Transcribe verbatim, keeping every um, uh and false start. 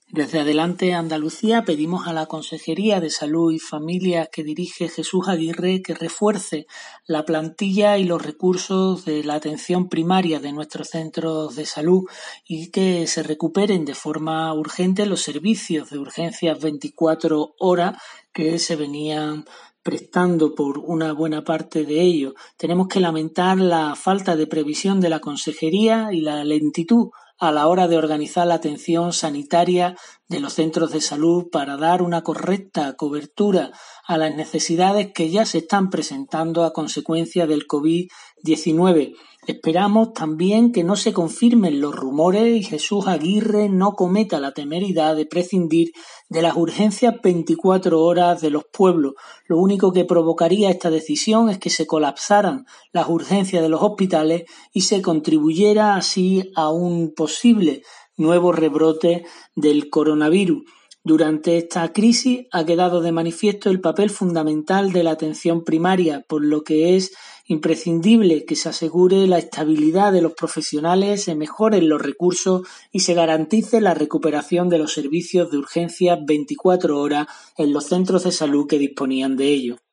Desde Adelante Andalucía pedimos a la Consejería de Salud y Familias que dirige Jesús Aguirre que refuerce la plantilla y los recursos de la atención primaria de nuestros centros de salud y que se recuperen de forma urgente los servicios de urgencias veinticuatro horas que se venían prestando por una buena parte de ellos. Tenemos que lamentar la falta de previsión de la Consejería y la lentitud a la hora de organizar la atención sanitaria de los centros de salud para dar una correcta cobertura a las necesidades que ya se están presentando a consecuencia del covid diecinueve. Esperamos también que no se confirmen los rumores y Jesús Aguirre no cometa la temeridad de prescindir de las urgencias veinticuatro horas de los pueblos. Lo único que provocaría esta decisión es que se colapsaran las urgencias de los hospitales y se contribuyera así a un posible nuevo rebrote del coronavirus. Durante esta crisis ha quedado de manifiesto el papel fundamental de la atención primaria, por lo que es imprescindible que se asegure la estabilidad de los profesionales, se mejoren los recursos y se garantice la recuperación de los servicios de urgencias veinticuatro horas en los centros de salud que disponían de ello.